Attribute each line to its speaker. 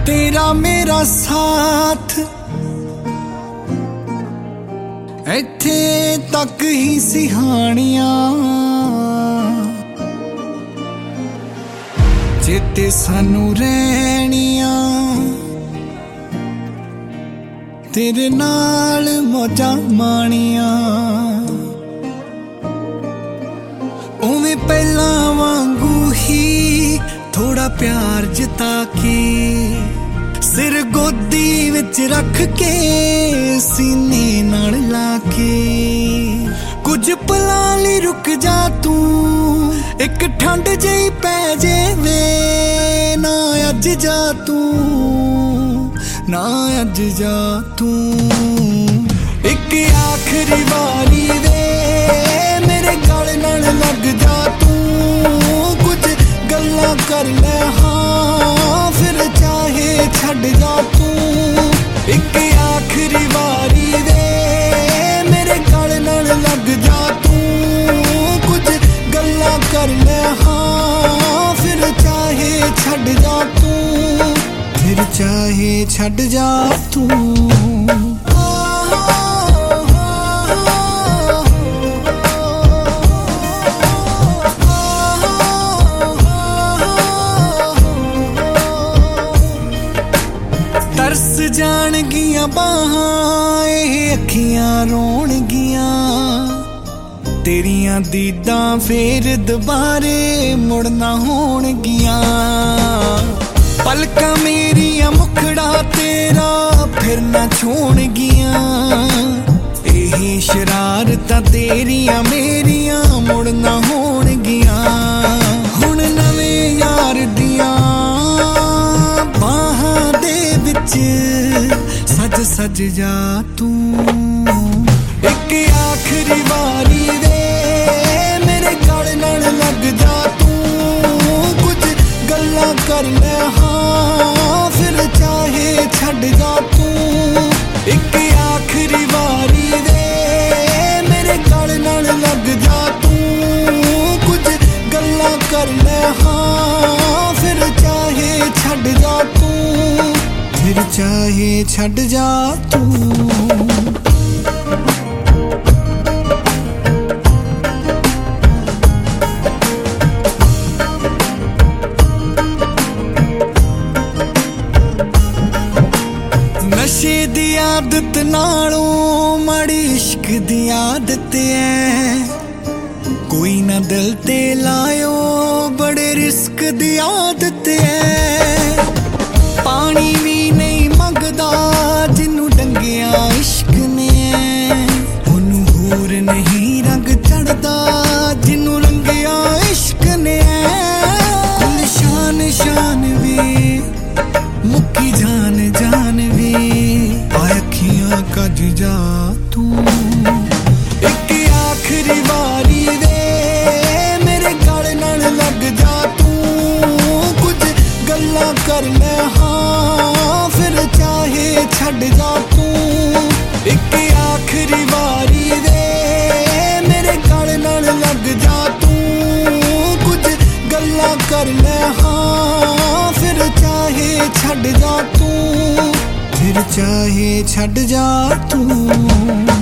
Speaker 1: तेरा मेरा साथ इत्थे तक ही सिहानियां चेते सानू रहनियां तेरे नाल मौजा माणियां उवें पहला वांगू ही थोड़ा प्यार जता के सिर गोदी विच रख के सीने नाल लाके कुछ पलां लई रुक जा तू एक ठंड जही पै जेवे ना अज जा तू ना अज जा तू एक आखिरी वारी वे मेरे गल नाल लग जा तू कुछ गल्लां कर ले हाँ फिर चाहे छड़ जा तू एक आखिरी वारी वे मेरे गल नाल लग जा तू कुछ गल्लां कर ले हाँ फिर चाहे छड़ जा तू फिर चाहे छड़ जा तू तरस जाणगियां बाहां एह अखियां रोणगियां तेरियां दीदां फेर दुबारे मुड़ना होणगियां पलकां मेरियां मुखड़ा तेरा फिर ना छोणगियां एह शरारतां तेरियां मेरियां मुड़ना होणगियां हुण नवें यार दियां बाहां दे विच सज सज जा तू एक आखिरी वारी वे मेरे गल नाल लग जा तू कुछ गल्लां कर ले हाँ फिर चाहे छड़ जा तू एक आखिरी वारी वे मेरे गल नाल लग जा तू कुछ गल्लां कर ले हाँ फिर चाहे छड़ जा तू फिर चाहे छड़ जा तू नशे दी आदत नालों माड़ी इश्क दी आदत है कोई ना दिल ते लायो बड़े रिस्क दी आदत है पानी भी नहीं मंगदा जिन्नू डंगिया इश्क ने ओनू होर नहीं रंग चढ़दा जिन्नू रंगिया इश्क ने कुल शान शान वे मुक्की जान जान वे अखियां कज जा तू एक आखिरी वारी वे मेरे गल नाल लग जा तू कुछ गल्लां कर ले हाँ फिर चाहे छड़ जा तू एक आखिरी वारी वे मेरे गल नाल लग जा तू कुछ गल्लां कर ले हाँ फिर चाहे छड़ जा तू फिर चाहे छड़ जा तू